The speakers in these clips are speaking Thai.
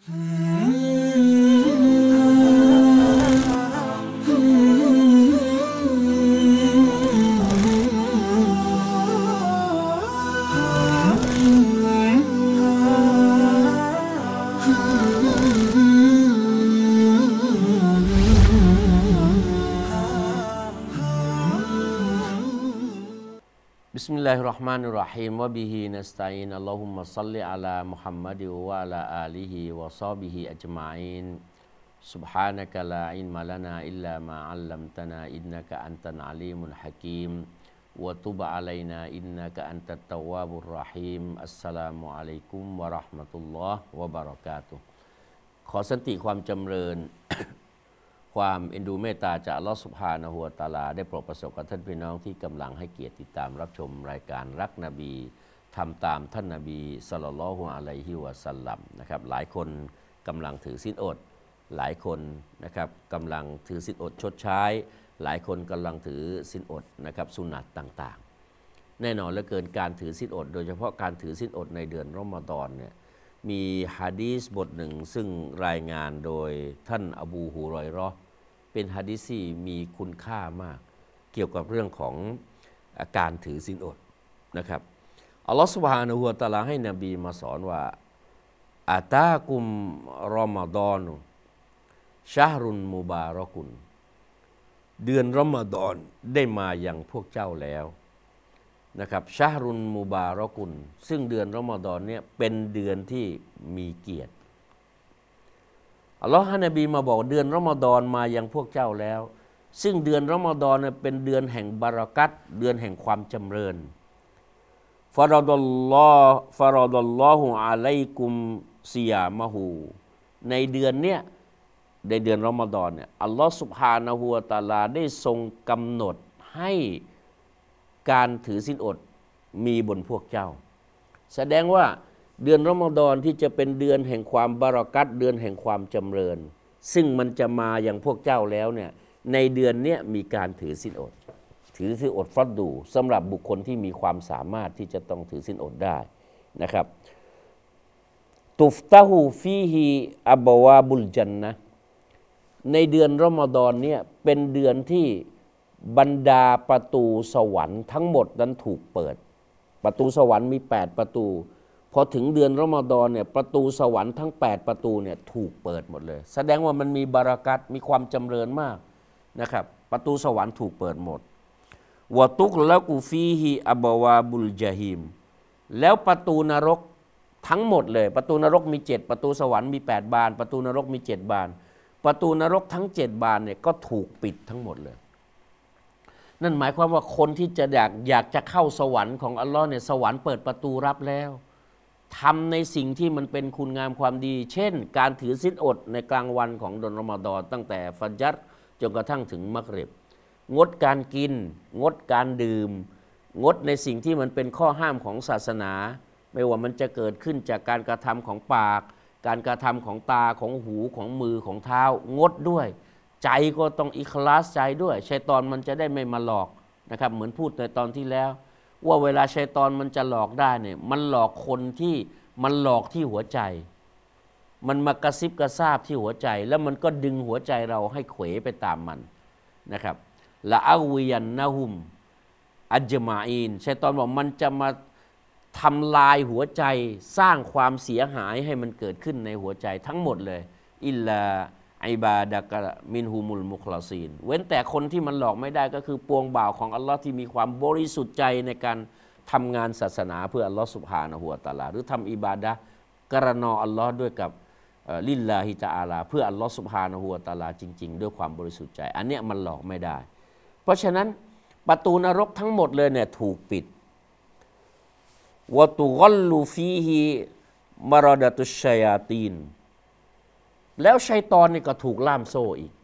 Bismillahirrahmanirrahim wa bihi nasta'in Allahumma salli ala Muhammadin wa ala alihi wa sahbihi ajma'in Subhanaka la ilma lana illa ma 'allamtana innaka antal alimul hakim wa tub 'alaina innaka antat tawwabur rahim Assalamu alaikum warahmatullahi wabarakatuh ขอสันติความจำเริญ ความเอ็นดูเมตตาจากอัลเลาะห์ซุบฮานะฮูวะตะอาลาได้โปรดประสบกับท่านพี่น้องที่กำลังให้เกียรติติดตามรับชมรายการรักนบีทำตามท่านนบีศ็อลลัลลอฮุอะลัยฮิวะซัลลัมนะครับหลายคนกำลังถือศีลอดหลายคนนะครับกำลังถือศีลอดชดใช้หลายคนกำลังถือศีลอดนะครับสุนัตต่างๆแน่นอนเหลือเกินการถือศีลอดโดยเฉพาะการถือศีลอดในเดือนรอมฎอนเนี่ยมีหะดีษบทหนึ่งซึ่งรายงานโดยท่านอบูฮุรอยเราะห์เป็นหะดีษที่มีคุณค่ามากเกี่ยวกับเรื่องของการถือศีลอดนะครับอัลลอฮฺซุบฮานะฮูวะตะอาลาให้นบีมาสอนว่าอาตากุมรอมฎอนชะฮรุนมุบารักุนเดือนรอมฎอนได้มาอย่างพวกเจ้าแล้วนะครับชะฮรุนมุบารักุนซึ่งเดือนรอมฎอนเนี่ยเป็นเดือนที่มีเกียรติอัลลอฮฺให้นบีมาบอกเดือนรอมฎอนมายังพวกเจ้าแล้วซึ่งเดือนรอมฎอนเนี่ยเป็นเดือนแห่งบารอกัตเดือนแห่งความจำเริญฟารอดัลลอฮุอะลัยกุมซิยามะฮูในเดือนเนี้ยในเดือนรอมฎอนเนี่ยอัลลอฮฺซุบฮานะฮูวะตะอาลาได้ทรงกำหนดให้การถือศีลอดมีบนพวกเจ้าแสดงว่าเดือนรอมฎอนที่จะเป็นเดือนแห่งความบารอกัตเดือนแห่งความจำเริญซึ่งมันจะมาอย่างพวกเจ้าแล้วเนี่ยในเดือนนี้มีการถือศีลอดฟัรดูสำหรับบุคคลที่มีความสามารถที่จะต้องถือศีลอดได้นะครับตุฟตะฮูฟีฮิอับวาบุลจันนะห์ในเดือนรอมฎอนเนี่ยเป็นเดือนที่บรรดาประตูสวรรค์ทั้งหมดนั้นถูกเปิดประตูสวรรค์มี8ประตูพอถึงเดือนรอมฎอนเนี่ยประตูสวรรค์ทั้ง8ประตูเนี่ยถูกเปิดหมดเลยแสดงว่ามันมีบารอกัตมีความจำเริญมากนะครับประตูสวรรค์ถูกเปิดหมดวะตุกละกูฟีฮิอับวาบุลญะฮีมแล้วประตูนรกทั้งหมดเลยประตูนรกมี7ประตูสวรรค์มี8บานประตูนรกมี7บานประตูนรกทั้ง7บานเนี่ยก็ถูกปิดทั้งหมดเลยนั่นหมายความว่าคนที่จะอยากจะเข้าสวรรค์ของอัลลอฮ์เนี่ยสวรรค์เปิดประตูรับแล้วทำในสิ่งที่มันเป็นคุณงามความดีเช่นการถือศีลอดในกลางวันของเดือนรอมฎอนตั้งแต่ฟัจรจนกระทั่งถึงมักริบงดการกินงดการดื่มงดในสิ่งที่มันเป็นข้อห้ามของศาสนาไม่ว่ามันจะเกิดขึ้นจากการกระทำของปากการกระทำของตาของหูของมือของเท้างดด้วยใจก็ต้องอิคลาสใจด้วยชัยฏอนมันจะได้ไม่มาหลอกนะครับเหมือนพูดในตอนที่แล้วว่าเวลาชัยฏอนมันจะหลอกได้เนี่ยมันหลอกคนที่มันหลอกที่หัวใจมันมากระซิบกระซาบที่หัวใจแล้วมันก็ดึงหัวใจเราให้เขวไปตามมันนะครับละอาวิยันนะฮุมอัจมาอีนชัยฏอนบอกมันจะมาทำลายหัวใจสร้างความเสียหายให้มันเกิดขึ้นในหัวใจทั้งหมดเลยอิลลาอิบาดะกะมินฮุมุลมุคลาซีนเว้นแต่คนที่มันหลอกไม่ได้ก็คือปวงบ่าวของอัลลอฮ์ที่มีความบริสุทธิ์ใจในการทำงานศาสนาเพื่ออัลลอฮ์ซุบฮานะฮูวะตะอาลาหรือทำอิบาดะห์กะรนออัลลอฮ์ด้วยกับลิลลาฮิตะอาลาเพื่ออัลลอฮ์ซุบฮานะฮูวะตะอาลาจริงๆด้วยความบริสุทธิ์ใจอันเนี้ยมันหลอกไม่ได้เพราะฉะนั้นประตูนรกทั้งหมดเลยเนี่ยถูกปิดวะตุกัลลูฟีฮิมารอดะตุชชัยาตีนแล้วชัยฏอนนี่ก็ถูกล่ามโซ่อีก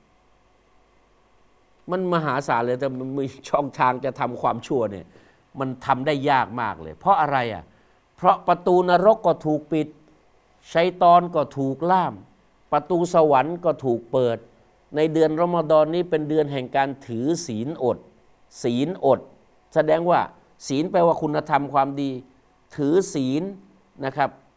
มันมหาศาลเลยแต่มันมีช่องทางจะทำความชั่วเนี่ยมันทำได้ยากมากเลยเพราะอะไรอ่ะเพราะประตูนรกก็ถูกปิดชัยฏอนก็ถูกล่ามประตูสวรรค์ก็ถูกเปิดในเดือนรอมฎอนนี้เป็นเดือนแห่งการถือศีลอดแสดงว่าศีลแปลว่าคุณธรรมความดีถือศีลนะครับ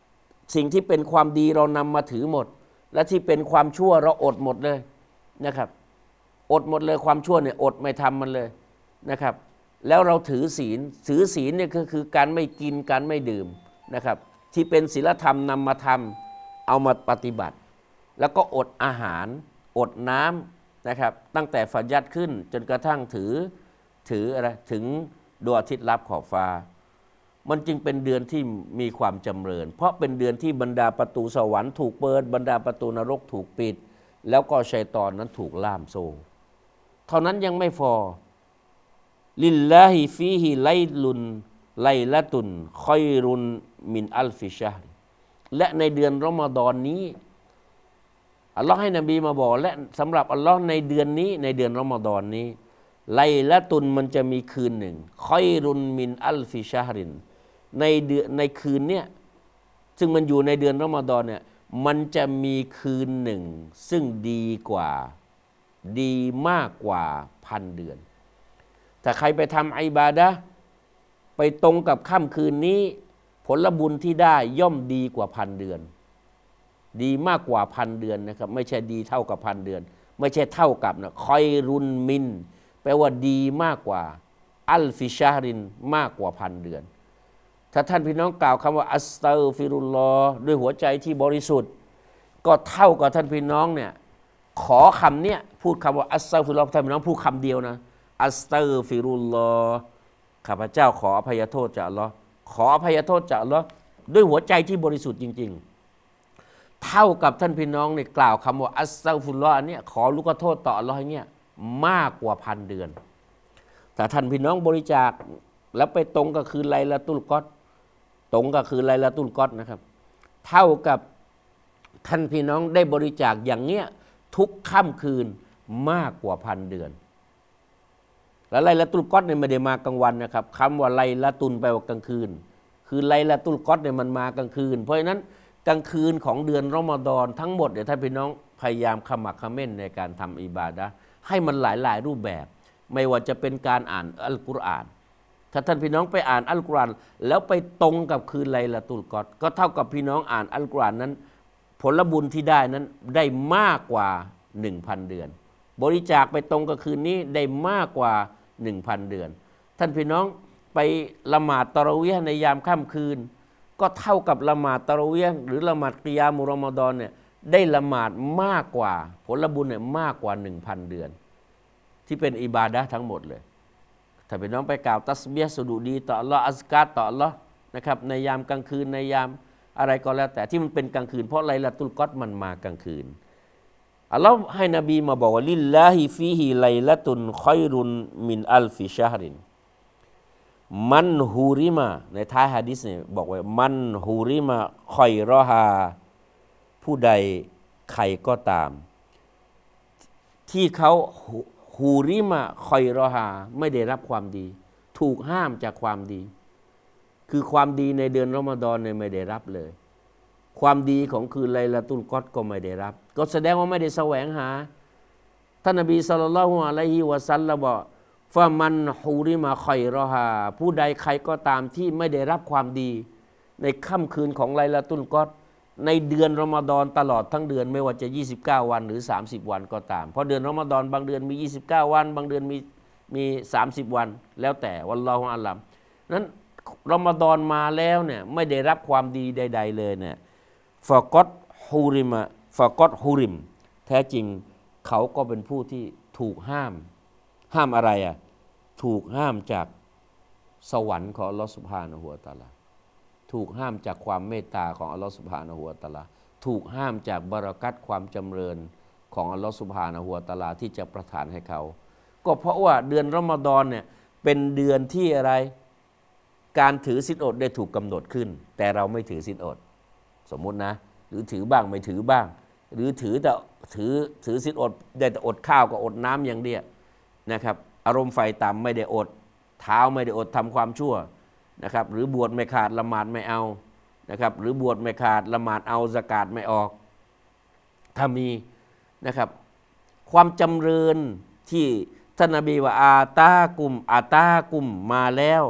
สิ่งที่เป็นความดีเรานำมาถือหมดและที่เป็นความชั่วเราอดหมดเลยนะครับอดหมดเลยความชั่วเนี่ยอดไม่ทำมันเลยนะครับแล้วเราถือศีลเนี่ยคือการไม่กินการไม่ดื่มนะครับที่เป็นศีลธรรมนำมาทำเอามาปฏิบัติแล้วก็อดอาหารอดน้ำนะครับตั้งแต่ฟัจญัดขึ้นจนกระทั่งถืออะไรถึงดวงอาทิตย์ลับขอบฟ้ามันจึงเป็นเดือนที่มีความจำเริญเพราะเป็นเดือนที่บรรดาประตูสวรรค์ถูกเปิดบรรดาประตูนรกถูกปิดแล้วก็ชัยฏอนนั้นถูกล่ามโซ่เท่านั้นยังไม่พอลิลลาฮิฟีฮิไลลุนไลละตุนคอยรุนมินอัลฟิชาร์และในเดือนรอมฎอนนี้อัลลอฮ์ให้นบีมาบอกและสำหรับอัลลอฮ์ในเดือนนี้ในเดือนรอมฎอนนี้ไลละตุนมันจะมีคืนหนึ่งคอยรุนมินอัลฟิชารินในคืนเนี้ยซึ่งมันอยู่ในเดือนรอมฎอนเนี่ยมันจะมีคืนหนึ่งซึ่งดีมากกว่า1,000 เดือนถ้าใครไปทำอิบาดะห์ไปตรงกับค่ำคืนนี้ผลบุญที่ได้ย่อมดีกว่า1,000 เดือนดีมากกว่า1,000 เดือนนะครับไม่ใช่ดีเท่ากับ1,000 เดือนไม่ใช่เท่ากับนะคอยรุนมินแปลว่าดีมากกว่าอัลฟิชารินมากกว่า1,000 เดือนถ้าท่านพี่น้องกล่าวคำว่าอัสตัฆฟิรุลลอฮ์ด้วยหัวใจที่บริสุทธิ์ก็เท่ากับท่านพี่น้องเนี่ยขอคำเนี้ยพูดคำว่าอัสตัฆฟิรุลลอฮ์ท่านพี่น้องพูดคำเดียวนะอัสตัฆฟิรุลลอฮ์ข้าพเจ้าขออภัยโทษจากอัลลอฮ์ขออภัยโทษจากอัลลอฮ์ด้วยหัวใจที่บริสุทธิ์จริงๆเท่ากับท่านพี่น้องเนี่ยกล่าวคำว่าอัสตัฆฟิรุลลอฮ์อันเนี้ยขอลูกโทษต่ออัลลอฮ์เนี่ยมากกว่า1,000 เดือนแต่ท่านพี่น้องบริจาคแล้วไปตรงกับคืนไลลาตุลกอดตรงกับคืนไลลาตุลกอดนะครับเท่ากับท่านพี่น้องได้บริจาคอย่างเนี้ยทุกค่ำคืนมากกว่า1,000 เดือนแล้วไลลาตุลกอดเนี่ยไม่ได้มากลางวันนะครับคำว่าไลลาตุลแปลว่ากลางคืนคือไลลาตุลกอดเนี่ยมันมากลางคืนเพราะฉะนั้นกลางคืนของเดือนรอมฎอนทั้งหมดเดี๋ยวท่านพี่น้องพยายามขมักเขม้นในการทำอิบาดะห์ให้มันหลายรูปแบบไม่ว่าจะเป็นการอ่านอัลกุรอานถ้าท่านพี่น้องไปอ่านอัลกุรอานแล้วไปตรงกับคืนไลลาตุลกอดก็เท่ากับพี่น้องอ่านอัลกุรอานนั้นผลบุญที่ได้นั้นได้มากกว่า 1,000 เดือนบริจาคไปตรงกับคืนนี้ได้มากกว่า 1,000 เดือนท่านพี่น้องไปละหมาดตะเราะวีห์ในยามค่ำคืนก็เท่ากับละหมาดตะเราะวีห์หรือละหมาดกิยามุรอมฎอนเนี่ยได้ละหมาดมากกว่าผลบุญเนี่ยมากกว่า 1,000 เดือนที่เป็นอิบาดะห์ทั้งหมดเลยถ้าพี่น้องไปกล่าวตัสบีฮ์สุดูดีต่ออัลลอฮ์อัซการ์ต่ออัลลอฮ์นะครับในยามกลางคืนในยามอะไรก็แล้วแต่ที่มันเป็นกลางคืนเพราะไลลาตุลกอดมันมากลางคืนอัลลอฮ์ให้นบีมาบอกว่าลิลลาฮิฟีฮิไลละตุนคอยรุนมินอัลฟิชาฮรินมันฮูริมาในท้ายหะดีษเนี่ยบอกว่ามันฮูริมาคอยรอฮาผู้ใดใครก็ตามที่เขาฮูริมาคอยรอฮาไม่ได้รับความดีถูกห้ามจากความดีคือความดีในเดือนรอมฎอนเนี่ยไม่ได้รับเลยความดีของคืนไลลาตุลกอดก็ไม่ได้รับก็แสดงว่าไม่ได้แสวงหาท่านนบีศ็อลลัลลอฮุอะลัยฮิวะซัลลัมบอกฟะมันฮูริมาคอยรอฮาผู้ใดใครก็ตามที่ไม่ได้รับความดีในค่ำคืนของไลลาตุลกอดในเดือนรอมฎอนตลอดทั้งเดือนไม่ว่าจะ29 วันหรือ30 วันก็ตามเพราะเดือนรอมฎอนบางเดือนมี29 วันบางเดือนมี30 วันแล้วแต่วัลลอฮุอาลัมนั้นรอมฎอนมาแล้วเนี่ยไม่ได้รับความดีใดๆเลยเนี่ยฟะกอดฮูริมแท้จริงเขาก็เป็นผู้ที่ถูกห้ามอะไรถูกห้ามจากสวรรค์ของอัลลอฮฺซุบฮานะฮูวะตะอาลาถูกห้ามจากความเมตตาของอัลลอฮฺซุบฮานะฮูวะตะอาลาถูกห้ามจากบารอกัตความจำเริญของอัลลอฮฺซุบฮานะฮูวะตะอาลาที่จะประทานให้เขาก็เพราะว่าเดือนรอมฎอนเนี่ยเป็นเดือนที่อะไรการถือศีลอดได้ถูกกำหนดขึ้นแต่เราไม่ถือศีลอดสมมุตินะหรือถือบ้างไม่ถือบ้างหรือถือศีลอดได้แต่อดข้าวกับอดน้ำอย่างเดียวนะครับอารมณ์ไฟต่ำไม่ได้อดเท้าไม่ได้อดทำความชั่วนะครับหรือบวชไม่ขาดละหมาดไม่เอานะครับหรือบวชไม่ขาดละหมาดเอาซะกาตไม่ออกถ้ามีนะครับความจำเริญที่ท่านนบีว่าอาตากุมมาแล้ว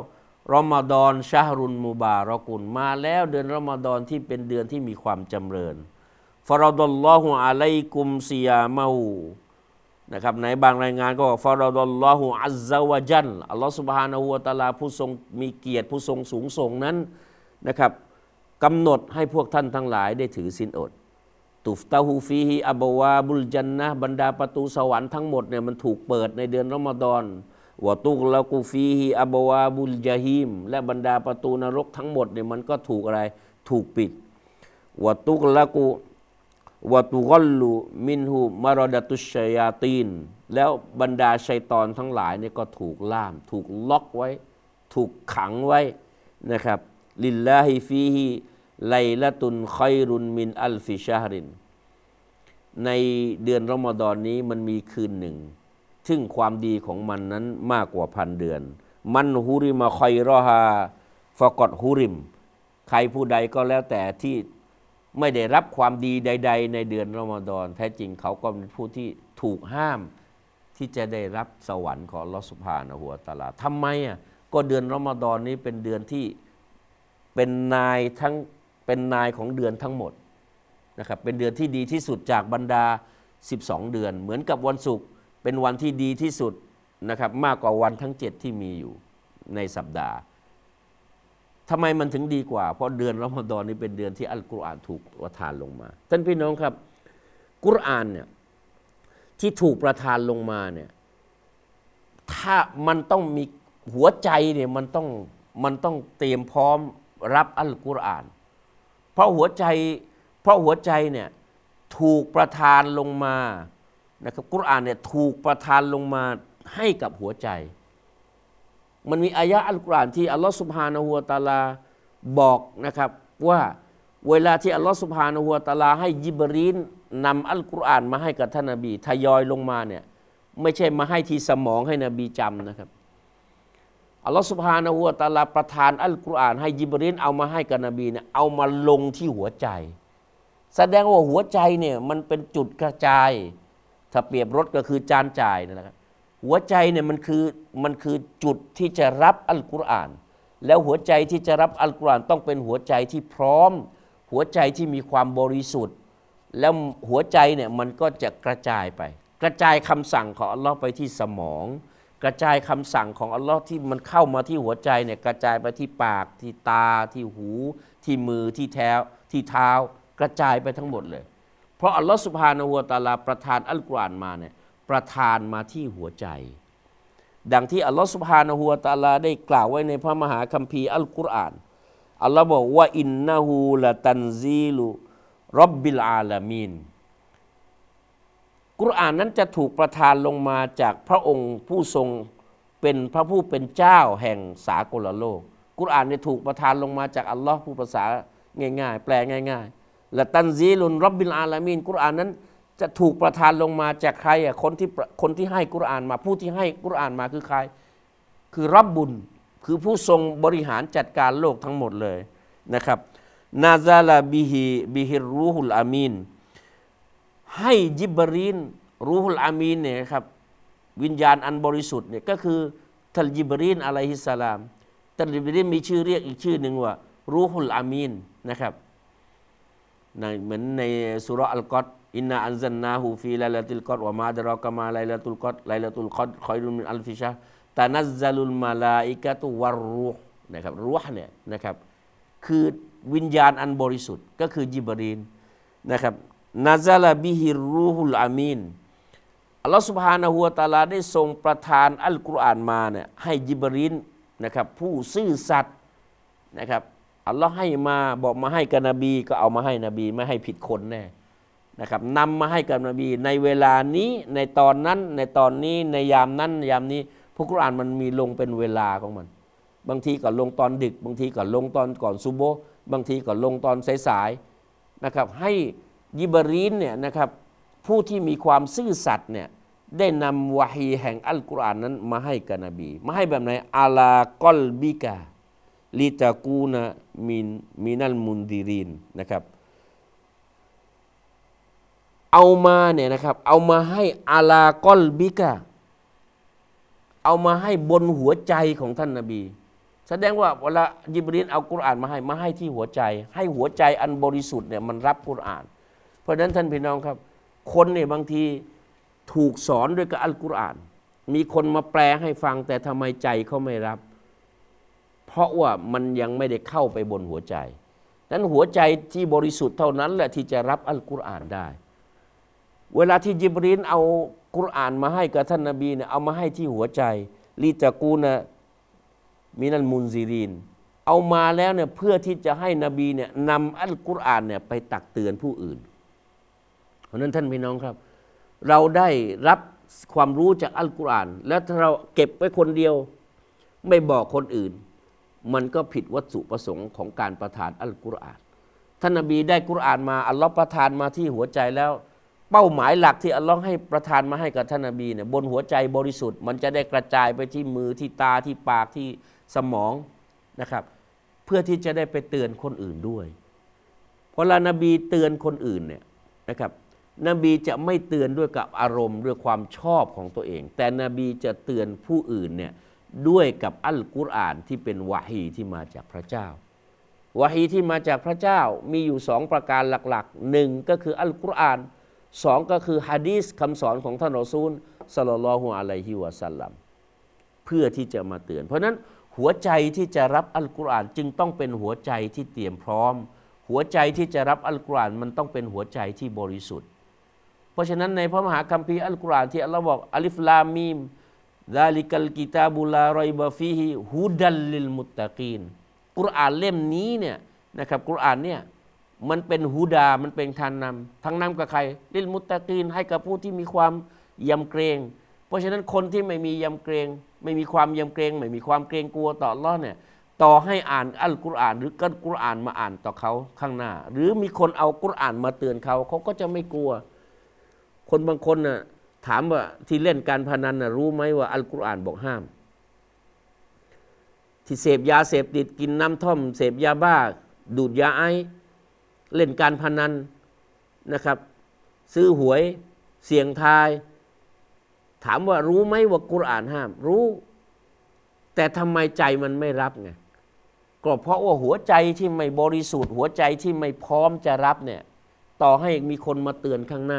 รอมฎอนชะฮรุนมุบารักุนมาแล้วเดือนรอมฎอนที่เป็นเดือนที่มีความจำเริญฟารดัลลอฮุอะลัยกุมซิยามาหูนะครับในบางรายงานก็บอกฟารดัลลอฮุอัซซะวะจัลอัลลอฮฺซุบฮานะฮูวะตะอาลาผู้ทรงมีเกียรติผู้ทรงสูงส่งนั้นนะครับกำหนดให้พวกท่านทั้งหลายได้ถือศีลอดตุฟตะฮูฟีฮิอับวาบุลจันนะบรรดาประตูสวรรค์ทั้งหมดเนี่ยมันถูกเปิดในเดือนรอมฎอนวะตุกละกูฟีฮิอับวาบุลญะฮีมและบรรดาประตูนรกทั้งหมดเนี่ยมันก็ถูกอะไรถูกปิดวะตุกละกูวะตุกลลุมินหูมารดะตุชชัยาตีนแล้วบรรดาชัยฏอนทั้งหลายเนี่ยก็ถูกล่ามถูกล็อกไว้ถูกขังไว้นะครับลิลลาฮิฟีฮิไลละตุนคอยรุนมินอัลฟิชาฮรินในเดือนรอมฎอนนี้มันมีคืนหนึ่งซึ่งความดีของมันนั้นมากกว่า1,000 เดือนมันฮุริมาคอยรอฮาฟะกอดฮุริมใครผู้ใดก็แล้วแต่ที่ไม่ได้รับความดีใดๆในเดือนรอมฎอนแท้จริงเขาก็เป็นผู้ที่ถูกห้ามที่จะได้รับสวรรค์ของอัลเลาะห์ซุบฮานะฮูวะตะอาลาทำไมก็เดือนรอมฎอนนี้เป็นเดือนที่เป็นนายของเดือนทั้งหมดนะครับเป็นเดือนที่ดีที่สุดจากบรรดา12เดือนเหมือนกับวันศุกร์เป็นวันที่ดีที่สุดนะครับมากกว่าวันทั้ง7ที่มีอยู่ในสัปดาห์ทำไมมันถึงดีกว่าเพราะเดือนรอมฎอนนี้เป็นเดือนที่อัลกุรอานถูกประทานลงมาท่านพี่น้องครับกุรอานเนี่ยที่ถูกประทานลงมาเนี่ยถ้ามันต้องมีหัวใจเนี่ยมันต้องเตรียมพร้อมรับอัลกุรอานเพราะหัวใจเนี่ยถูกประทานลงมานะครับกุรอานเนี่ยถูกประทานลงมาให้กับหัวใจมันมีอายะอัลกุรอานที่อัลลอฮฺซุบฮานะฮูวะตะอาลาบอกนะครับว่าเวลาที่อัลลอฮฺซุบฮานะฮูวะตะอาลาให้ญิบรีลนำอัลกุรอานมาให้กับท่านนบีทยอยลงมาเนี่ยไม่ใช่มาให้ที่สมองให้นบีจำนะครับอัลลอฮฺซุบฮานะฮูวะตะอาลาประทานอัลกุรอานให้ญิบรีลเอามาให้กับนบีเนี่ยเอามาลงที่หัวใจแสดงว่าหัวใจเนี่ยมันเป็นจุดกระจายถ้าเปรียบรถก็คือจานจ่ายนะครับหัวใจเนี่ยมันคือจุดที่จะรับอัลกุรอานแล้วหัวใจที่จะรับอัลกุรอานต้องเป็นหัวใจที่พร้อมหัวใจที่มีความบริสุทธิ์แล้วหัวใจเนี่ยมันก็จะกระจายไปกระจายคำสั่งของอัลลอฮ์ไปที่สมองกระจายคำสั่งของอัลลอฮ์ที่มันเข้ามาที่หัวใจเนี่ยกระจายไปที่ปากที่ตาที่หูที่มือที่เท้ากระจายไปทั้งหมดเลยเพราะอัลลอฮ์ซุบฮานะฮูวะตะอาลาประทานอัลกุรอานมาเนี่ยประทานมาที่หัวใจดังที่อัลลอฮ์ซุบฮานะฮูวะตะอาลาได้กล่าวไว้ในพระมหาคัมภีร์อัลกุรอานอัลลอฮ์บอกว่าอินนะฮูละตันซีลุร็อบบิลอาลามีนกุรอานนั้นจะถูกประทานลงมาจากพระองค์ผู้ทรงเป็นพระผู้เป็นเจ้าแห่งสากลโลกกุรอานเนี่ยถูกประทานลงมาจากอัลลอฮ์ผู้ภาษาง่ายๆแปลง่ายๆละตันซีลุนร็อบบิลอาลามีนกุรอานนั้นจะถูกประทานลงมาจากใครคนที่ให้กุรอานมาผู้ที่ให้กุรอานมาคือใครคือร็อบบุญคือผู้ทรงบริหารจัดการโลกทั้งหมดเลยนะครับนาซาลาบิฮิรูฮุลอามีนให้ญิบรีลรูฮุลอามีนเนี่ยครับวิญญาณอันบริสุทธิ์เนี่ยก็คือท่านญิบรีลอะลัยฮิสสลามท่านญิบรีลมีชื่อเรียกอีกชื่อหนึ่งว่ารูฮุลอามีนนะครับเหมือนในซูเราะห์อัลกอฎอินนาอันซัลนาฮูฟีไลลาติลกอฎวะมาอะดรอกะมาไลลาตุลกอฎไลลาตุลกอฎคอยรุนมินอัลฟิชะฮ์ตะนัซซัลุลมาลาอิกะตุวัรรูห์นะครับรูห์เนี่ยนะครับคือวิญญาณอันบริสุทธิ์ก็คือญิบรีลนะครับนาซาลาบิฮิรูฮุลอามีนอัลลอฮฺซุบฮานะฮูวะตะอาลาได้ทรงประทานอัลกุรอานมาเนี่ยให้ญิบรีลนะครับผู้ซื่อสัตย์นะครับอัลลอฮ์ให้มาบอกมาให้กับนบีก็เอามาให้นบีไม่ให้ผิดคนแน่นะครับนำมาให้กับนบีในเวลานี้ในตอนนั้นในตอนนี้ในยามนั้นยามนี้พวกกุรอานมันมีลงเป็นเวลาของมันบางทีก็ลงตอนดึกบางทีก็ลงตอนก่อนซุบโฮ์บางทีก็ลงตอนสายๆนะครับให้ญิบรีลเนี่ยนะครับผู้ที่มีความซื่อสัตย์เนี่ยได้นำวะฮีแห่งอัลกุรอานนั้นมาให้กับนบีมาให้แบบไหนอาลากอลบิกะลิตะกูนะมินัลมุนดิรินนะครับเอามาเนี่ยนะครับเอามาให้อาลากอลบิกะเอามาให้บนหัวใจของท่านนบีแสดงว่าเวลาญิบรีลเอากุรอานมาให้ที่หัวใจให้หัวใจอันบริสุทธิ์เนี่ยมันรับกุรอานเพราะฉะนั้นท่านพี่น้องครับคนเนี่ยบางทีถูกสอนด้วยกับอัลกุรอานมีคนมาแปลให้ฟังแต่ทำไมใจเขาไม่รับเพราะว่ามันยังไม่ได้เข้าไปบนหัวใจนั้นหัวใจที่บริสุทธิ์เท่านั้นแหละที่จะรับอัลกุรอานได้เวลาที่ญิบรีลเอากุรอานมาให้กับท่านนบีเนี่ยเอามาให้ที่หัวใจลิตะกูนะมินัลมุนซิรีนเอามาแล้วเนี่ยเพื่อที่จะให้นบีเนี่ยนำอัลกุรอานเนี่ยไปตักเตือนผู้อื่นเพราะนั้นท่านพี่น้องครับเราได้รับความรู้จากอัลกุรอานแล้วถ้าเราเก็บไว้คนเดียวไม่บอกคนอื่นมันก็ผิดวัตถุประสงค์ของการประทานอัลกุรอานท่านนบีได้กุรอานมาอัลลอฮ์ประทานมาที่หัวใจแล้วเป้าหมายหลักที่อัลลอฮ์ให้ประทานมาให้กับท่านนบีเนี่ยบนหัวใจบริสุทธิ์มันจะได้กระจายไปที่มือที่ตาที่ปากที่สมองนะครับเพื่อที่จะได้ไปเตือนคนอื่นด้วยพอละนบีเตือนคนอื่นเนี่ยนะครับนบีจะไม่เตือนด้วยกับอารมณ์ด้วยความชอบของตัวเองแต่นบีจะเตือนผู้อื่นเนี่ยด้วยกับอัลกุรอานที่เป็นวะฮีที่มาจากพระเจ้าวะฮีที่มาจากพระเจ้ามีอยู่สองประการหลักๆหนึ่งก็คืออัลกุรอานสองก็คือหะดีษคำสอนของท่านรอซูลศ็อลลัลลอฮุอะลัยฮิวะซัลลัมเพื่อที่จะมาเตือนเพราะนั้นหัวใจที่จะรับอัลกุรอานจึงต้องเป็นหัวใจที่เตรียมพร้อมหัวใจที่จะรับอัลกุรอานมันต้องเป็นหัวใจที่บริสุทธิ์เพราะฉะนั้นในพระมหาคัมภีร์อัลกุรอานที่อัลลอฮ์บอกอัลิฟลามีมซาลิกัลกิตาบุลารอยบะฟีฮิฮุดัลลิลมุตตะกีนกุรอานเล่มนี้เนี่ยนะครับกุรอานเนี่ยมันเป็นฮูดามันเป็นทางนำกับใครลิลมุตตะกีนให้กับผู้ที่มีความยำเกรงเพราะฉะนั้นคนที่ไม่มียำเกรงไม่มีความยำเกรงไม่มีความเกรงกลัวต่ออัลเลาะห์เนี่ยต่อให้อ่านอัลกุรอานหรือกันกุรอานมาอ่านต่อเขาข้างหน้าหรือมีคนเอากุรอานมาเตือนเขาก็จะไม่กลัวคนบางคนน่ะถามว่าที่เล่นการพนันน่ะรู้ไหมว่าอัลกุรอานบอกห้ามที่เสพยาเสพติดกินน้ำท่อมเสพยาบ้าดูดยาไอเล่นการพนันนะครับซื้อหวยเสี่ยงทายถามว่ารู้ไหมว่ากุรอานห้ามรู้แต่ทำไมใจมันไม่รับไงก็เพราะว่าหัวใจที่ไม่บริสุทธิ์หัวใจที่ไม่พร้อมจะรับเนี่ยต่อให้มีคนมาเตือนข้างหน้า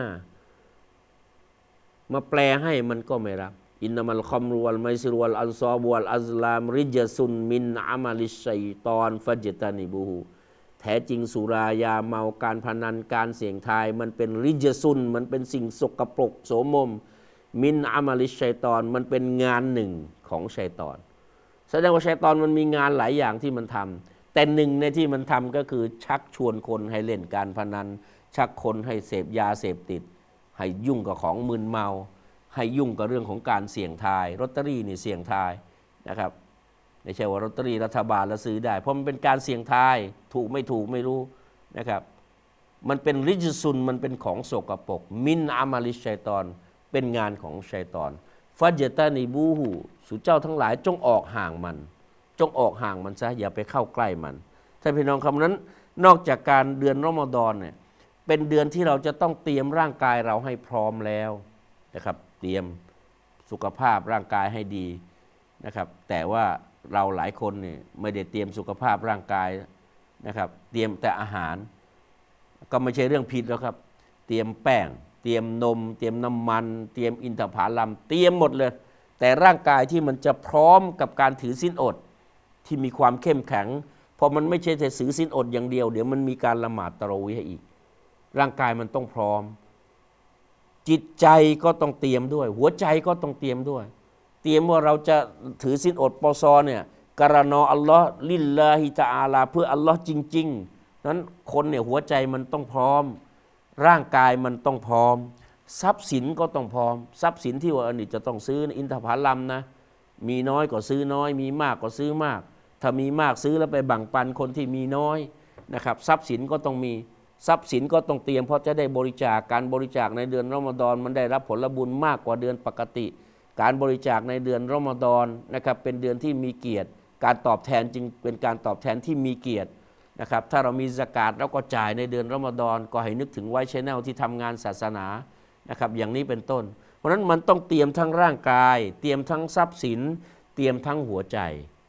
มาแปลให้มันก็ไม่รับอินนัมัลคัมรุวัลไมซิรุวัลอันซอบุวัลอัซลามริจซุนมินอามัลิชัยฏอนฟัจตานิบูฮูแท้จริงสุรายาเมาการพนันการเสี่ยงทายมันเป็นริจซุนมันเป็นสิ่งสกปรกโสมมมินอามัลิชัยฏอนมันเป็นงานหนึ่งของชัยฏอนแสดงว่าชัยฏอนมันมีงานหลายอย่างที่มันทำแต่หนึ่งในที่มันทำก็คือชักชวนคนให้เล่นการพนันชักคนให้เสพยาเสพติดให้ยุ่งกับของมึนเมาให้ยุ่งกับเรื่องของการเสี่ยงทายลอตเตอรี่นี่เสี่ยงทายนะครับไม่ใช่ว่าลอตเตอรี่รัฐบาลแล้วซื้อได้เพราะมันเป็นการเสี่ยงทายถูกไม่รู้นะครับมันเป็นริจซุนมันเป็นของโสกปรกมินอามาลิชัยฏอนเป็นงานของชัยฏอนฟัจตานิบูฮูสู่เจ้าทั้งหลายจงออกห่างมันซะอย่าไปเข้าใกล้มันท่านพี่น้องคำนั้นนอกจากการเดือนรอมฎอนเนี่ยเป็นเดือนที่เราจะต้องเตรียมร่างกายเราให้พร้อมแล้วนะครับเตรียมสุขภาพร่างกายให้ดีนะครับแต่ว่าเราหลายคนเนี่ยไม่ได้เตรียมสุขภาพร่างกายนะครับเตรียมแต่อาหารก็ไม่ใช่เรื่องผิดแล้วครับเตรียมแป้งเตรียมนมเตรียมน้ำมันเตรียมอินทผลัมเตรียมหมดเลยแต่ร่างกายที่มันจะพร้อมกับการถือศีลอดที่มีความเข้มแข็งพอมันไม่ใช่แต่ถือศีลอดอย่างเดียวเดี๋ยวมันมีการละหมาดตะเราะวีห์อีกร่างกายมันต้องพร้อมจิตใจก็ต้องเตรียมด้วยหัวใจก็ต้องเตรียมด้วยเตรียมว่าเราจะถือศีลอดปซเนี่ยกะรานออัลลอฮ์ลิลลาฮิตะอาลาเพื่ออัลลอฮ์จริงๆนั้นคนเนี่ยหัวใจมันต้องพร้อมร่างกายมันต้องพร้อมทรัพย์สินก็ต้องพร้อมทรัพย์สินที่ว่าอันนี้จะต้องซื้ออินทผลัมนะมีน้อยก็ซื้อน้อยมีมากก็ซื้อมากถ้ามีมากซื้อแล้วไปแบ่งปันคนที่มีน้อยนะครับทรัพย์สินก็ต้องมีทรัพย์สินก็ต้องเตรียมเพราะจะได้บริจาคการบริจาคในเดือนรอมฎอนมันได้รับผลบุญมากกว่าเดือนปกติการบริจาคในเดือนรอมฎอนนะครับเป็นเดือนที่มีเกียรติการตอบแทนจึงเป็นการตอบแทนที่มีเกียรตินะครับถ้าเรามีซะกาตเราก็จ่ายในเดือนรอมฎอนก็ให้นึกถึงไว้ชแนลที่ทำงานศาสนานะครับอย่างนี้เป็นต้นเพราะฉะนั้นมันต้องเตรียมทั้งร่างกายเตรียมทั้งทรัพย์สินเตรียมทั้งหัวใจ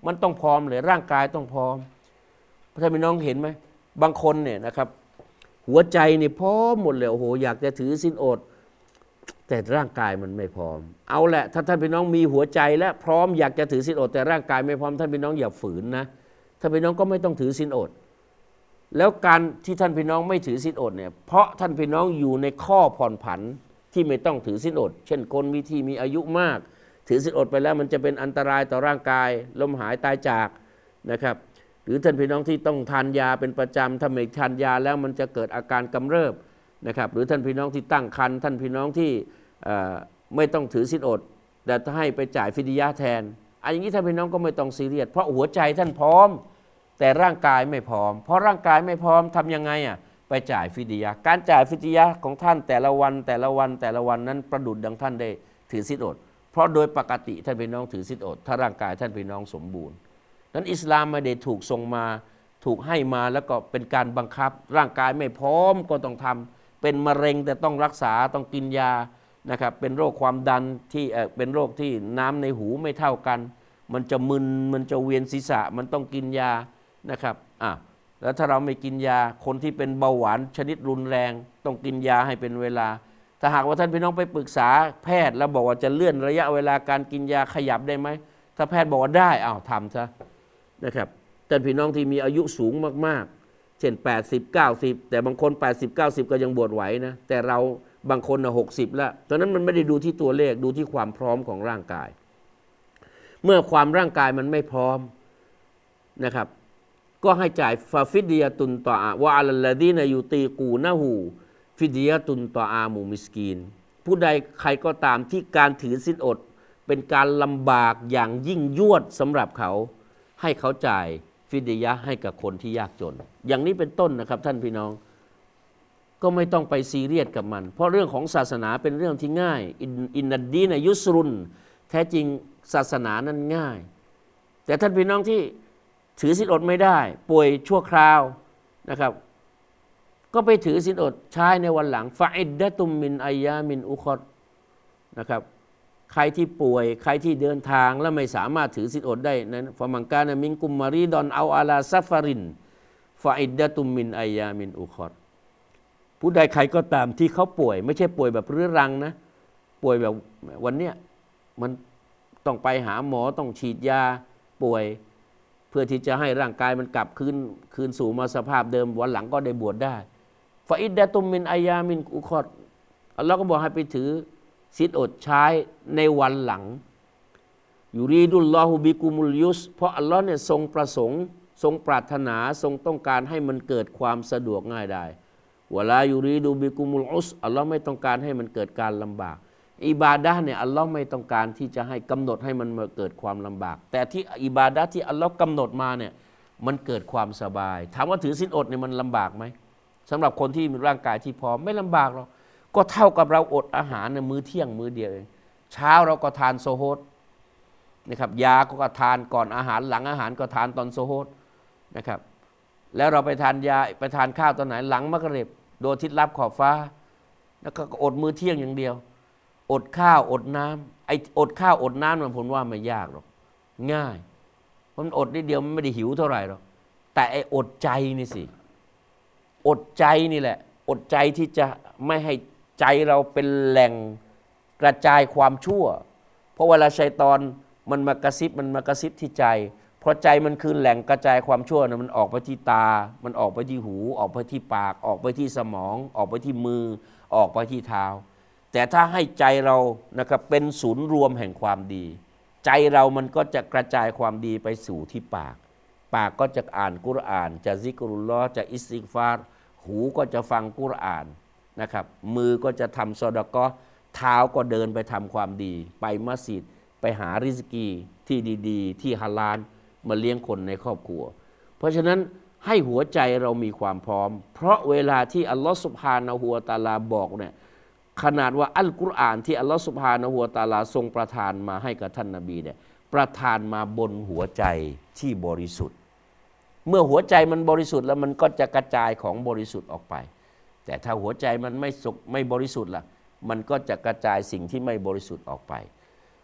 มันต้องพร้อมเลยร่างกายต้องพร้อมท่านพี่น้องเห็นไหมบางคนเนี่ยนะครับหัวใจนี่พร้อมหมดเลยโอ้โหอยากจะถือศีลอดแต่ร่างกายมันไม่พร้อมเอาแหละถ้าท่านพี่น้องมีหัวใจและพร้อมอยากจะถือศีลอดแต่ร่างกายไม่พร้อมท่านพี่น้องอย่าฝืนนะท่านพี่น้องก็ไม่ต้องถือศีลอดแล้วการที่ท่านพี่น้องไม่ถือศีลอดเนี่ยเพราะท่านพี่น้องอยู่ในข้อผ่อนผันที่ไม่ต้องถือศีลอดเช่นคนที่มีอายุมากถือศีลอดไปแล้วมันจะเป็นอันตรายต่อร่างกายล้มหายตายจากนะครับหรือท่านพี่น้องที่ต้องทานยาเป็นประจำถ้าไม่ทานยาแล้วมันจะเกิดอาการกำเริบนะครับหรือท่านพี่น้องที่ตั้งครรภ์ท่านพี่น้องที่ไม่ต้องถือศีลอดแต่ให้ไปจ่ายฟิดยะห์แทนอย่างนี้ท่านพี่น้องก็ไม่ต้องซีเรียสเพราะหัวใจท่านพร้อมแต่ร่างกายไม่พร้อมเพราะร่างกายไม่พร้อมทำยังไงไปจ่ายฟิดยะห์การจ่ายฟิดยะห์ของท่านแต่ละวันนั้นประดุจดังท่านได้ถือศีลอดเพราะโดยปกติท่านพี่น้องถือศีลอดถ้าร่างกายท่านพี่น้องสมบูรณ์นั้นอิสลามไม่ได้ถูกส่งมาถูกให้มาแล้วก็เป็นการบังคับร่างกายไม่พร้อมก็ต้องทำเป็นมะเร็งแต่ต้องรักษาต้องกินยานะครับเป็นโรคความดันที่เป็นโรคที่น้ำในหูไม่เท่ากันมันจะมึนมันจะเวียนศีรษะมันต้องกินยานะครับแล้วถ้าเราไม่กินยาคนที่เป็นเบาหวานชนิดรุนแรงต้องกินยาให้เป็นเวลาถ้าหากว่าท่านพี่น้องไปปรึกษาแพทย์แล้วบอกว่าจะเลื่อนระยะเวลาการกินยาขยับได้ไหมถ้าแพทย์บอกว่าได้ทำซะนะครับท่านพี่น้องที่มีอายุสูงมากๆเช่น80 90แต่บางคน80 90ก็ยังบวชไหวนะแต่เราบางคน60แล้วตอนนั้นมันไม่ได้ดูที่ตัวเลขดูที่ความพร้อมของร่างกายเมื่อความร่างกายมันไม่พร้อมนะครับก็ให้จ่ายฟาฟิดยะตุนต่อวะอัลลดีนยูตีกูนะฮูฟิดยะตุนต่ออามูมิสกีนผู้ใดใครก็ตามที่การถือศีลอดเป็นการลำบากอย่างยิ่งยวดสำหรับเขาให้เขาจ่ายฟิดยะห์ให้กับคนที่ยากจนอย่างนี้เป็นต้นนะครับท่านพี่น้องก็ไม่ต้องไปซีเรียสกับมันเพราะเรื่องของศาสนาเป็นเรื่องที่ง่ายอินนัดดีนยุสรุนแท้จริงศาสนานั้นง่ายแต่ท่านพี่น้องที่ถือศีลอดไม่ได้ป่วยชั่วคราวนะครับก็ไปถือศีลอดใช้ในวันหลังฟาอิดดะตุมมินอัยยามินอุครนะครับ ใครที่ป่วยใครที่เดินทางแล้วไม่สามารถถือศีลอดได้นั้นฟะมังกานะมินกุมมารีดอนเอาอาลาซัฟารินฟาอิดดะตุมมินอัยยามินอุครผู้ใดใครก็ตามที่เขาป่วยไม่ใช่ป่วยแบบเรื้อรังนะป่วยแบบวันเนี้ยมันต้องไปหาหมอต้องฉีดยาป่วยเพื่อที่จะให้ร่างกายมันกลับคืนสู่มาสภาพเดิมวันหลังก็ได้บวชได้ฟาอิดดะตุมมินอัยยามินอุครอัลลอฮ์ก็บอกให้ไปถือศีลอดใช้ในวันหลังยูรีดุลลอฮุบิกุมุลยุสเพราะอัลลอฮ์เนี่ยทรงประสงค์ทรงปรารถนาทรงต้องการให้มันเกิดความสะดวกง่ายได้วะลายูรีดูบิกุมุลอุสอัลลอฮ์ไม่ต้องการให้มันเกิดการลำบากอิบาดะห์เนี่ยอัลลอฮ์ไม่ต้องการที่จะให้กำหนดให้มันมาเกิดความลำบากแต่ที่อิบาดะห์ที่อัลลอฮ์กำหนดมาเนี่ยมันเกิดความสบายถามว่าถือศีลอดเนี่ยมันลำบากไหมสำหรับคนที่มีร่างกายที่พร้อมไม่ลำบากหรอกก็เท่ากับเราอดอาหารในมื้อเที่ยงมื้อเดียวเองเช้าเราก็ทานโซโฮดนะครับยาก็ทานก่อนอาหารหลังอาหารก็ทานตอนโซโฮดนะครับแล้วเราไปทานยาไปทานข้าวตอนไหนหลังมักริบโดยทิศรับขอบฟ้าแล้วก็อดมื้อเที่ยงอย่างเดียวอดข้าวอดน้ำอดข้าวอดน้ำมันผมว่าไม่ยากหรอกง่ายมันอดนิดเดียวมันไม่ได้หิวเท่าไหร่หรอกแต่อดใจนี่สิอดใจนี่แหละอดใจที่จะไม่ให้ใจเราเป็นแหล่งกระจายความชั่วเพราะเวลาชัยฏอนมันมากระซิบที่ใจเพราะใจมันคือแหล่งกระจายความชั่วนะมันออกไปที่ตามันออกไปที่หูออกไปที่ปากออกไปที่สมองออกไปที่มือออกไปที่เท้าแต่ถ้าให้ใจเรานะครับเป็นศูนย์รวมแห่งความดีใจเรามันก็จะกระจายความดีไปสู่ที่ปากก็จะอ่านกุรอานจะซิกรุลลอฮ์จะอิสติฆฟารหูก็จะฟังกุรอานนะครับมือก็จะทำซอดาเกาะห์เท้าก็เดินไปทำความดีไปมัสยิดไปหาริสกีที่ดีๆที่ฮาลาลมาเลี้ยงคนในครอบครัวเพราะฉะนั้นให้หัวใจเรามีความพร้อมเพราะเวลาที่อัลลอฮฺซุบฮานะฮูวะตะอาลาบอกเนี่ยขนาดว่าอัลกุรอานที่อัลลอฮฺซุบฮานะฮูวะตะอาลาทรงประทานมาให้กับท่านนบีเนี่ยประทานมาบนหัวใจที่บริสุทธิ์เมื่อหัวใจมันบริสุทธิ์แล้วมันก็จะกระจายของบริสุทธิ์ออกไปแต่ถ้าหัวใจมันไม่บริสุทธิ์ล่ะมันก็จะกระจายสิ่งที่ไม่บริสุทธิ์ออกไป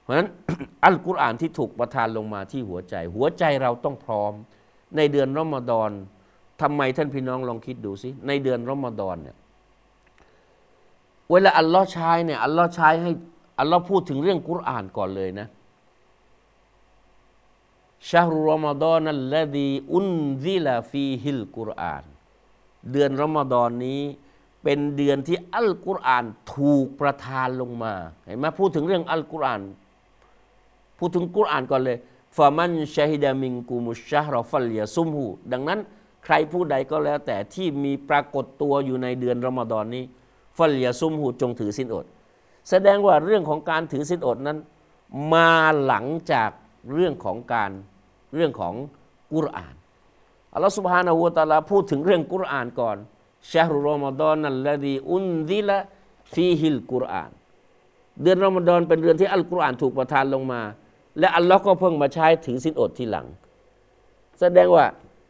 เพราะฉะนั้น อัลกุรอานที่ถูกประทานลงมาที่หัวใจเราต้องพร้อมในเดือนรอมฎอนทำไมท่านพี่น้องลองคิดดูสิในเดือนรอมฎอนเนี่ยเวลาอัลลอฮ์ใช้เนี่ยอัลลอฮ์ใช้ให้อัลลอฮ์พูดถึงเรื่องกุรอานก่อนเลยนะชะฮรุรอมฎอนัลลซีอุนซิลาฟีฮิลกุรอานเดือนรอมฎอนนี้เป็นเดือนที่อัลกุรอานถูกประทานลงมาเห็นไหมพูดถึงเรื่องอัลกุรอานพูดถึงกุรอานก่อนเลยฟะมันชะฮิดะมินกุมุชชะฮรฟัลยะซุมฮูดังนั้นใครผู้ใดก็แล้วแต่ที่มีปรากฏตัวอยู่ในเดือนรอมฎอนนี้ฟัลยะซุมฮูจงถือศีลอดแสดงว่าเรื่องของการถือศีลอดนั้นมาหลังจากเรื่องของกุรอานอัลลอฮฺ سبحانه และ تعالى พูดถึงเรื่องกุรอานก่อนชะฮรุรอมฎอนัลลซีอุนซิละฟีฮิลกุรอานเดือนรอมฎอนเป็นเดือนที่อัลกุรอานถูกประทานลงมาและอัลลอฮ์ก็เพิ่งมาใช้ถือศีลอดทีหลังแสดงว่า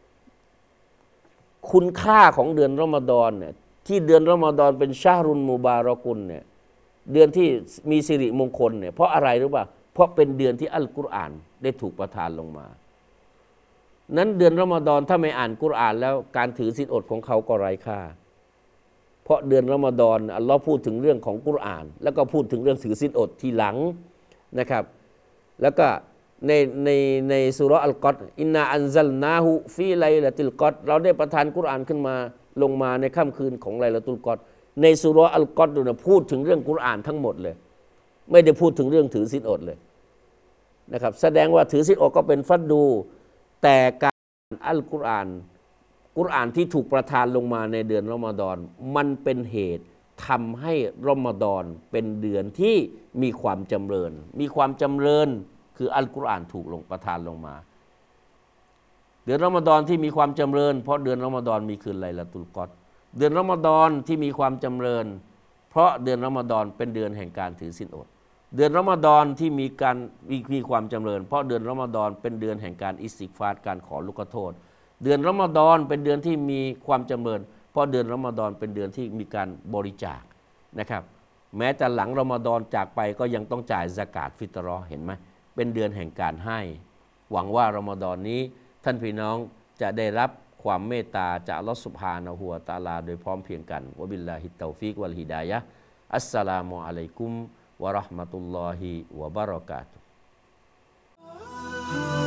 คุณค่าของเดือนรอมฎอนเนี่ยที่เดือนรอมฎอนเป็นชะฮรุนมุบารอกุนเนี่ยเดือนที่มีสิริมงคลเนี่ยเพราะอะไรรู้ป่ะเพราะเป็นเดือนที่อัลกุรอานได้ถูกประทานลงมานั้นเดือนรอมฎอนถ้าไม่อ่านกุรอานแล้วการถือศีลอดของเขาก็ไร้ค่าเพราะเดือนรอมฎอนอัลลอฮ์พูดถึงเรื่องของกุรอานแล้วก็พูดถึงเรื่องถือศีลอดทีหลังนะครับแล้วก็ในซูเราะห์อัลกอดอินนาอันซัลนาฮูฟีไลละติลกอดเราได้ประทานกุรอานขึ้นมาลงมาในค่ำคืนของไลละตุลกอดในซูเราะห์อัลกอดเนี่ยพูดถึงเรื่องกุรอานทั้งหมดเลยไม่ได้พูดถึงเรื่องถือศีลอดเลยนะครับแสดงว่าถือศีลอดก็เป็นฟัดดูแต่การอัลกุรอานที่ถูกประทานลงมาในเดือนรอมฎอนมันเป็นเหตุทำให้รอมฎอนเป็นเดือนที่มีความจำเริญคืออัลกุรอานถูกลงประทานลงมาเดือนรอมฎอนที่มีความจำเริญเพราะเดือนรอมฎอนมีคืนไลลาตุลกอดเดือนรอมฎอนที่มีความจำเริญเพราะเดือนรอมฎอนเป็นเดือนแห่งการถือศีลอดเดือนรอมฎอนที่มีความจำเริญเพราะเดือนรอมฎอนเป็นเดือนแห่งการอิสติฆฟารการขอลุกโทษเดือนรอมฎอนเป็นเดือนที่มีความจำเริญเพราะเดือนรอมฎอนเป็นเดือนที่มีการบริจาคนะครับแม้แต่หลังรอมฎอนจากไปก็ยังต้องจ่ายซะกาตฟิตเราะห์เห็นไหมเป็นเดือนแห่งการให้หวังว่ารอมฎอนนี้ท่านพี่น้องจะได้รับความเมตตาจากอัลเลาะห์ซุบฮานะฮูวะตะอาลาโดยพร้อมเพรียงกันวะบิลลาฮิตตอฟีกวัลฮิดายะฮ์อัสสลามุอะลัยกุมวะเราะห์มะตุลลอฮิวะบะเราะกาตุฮ์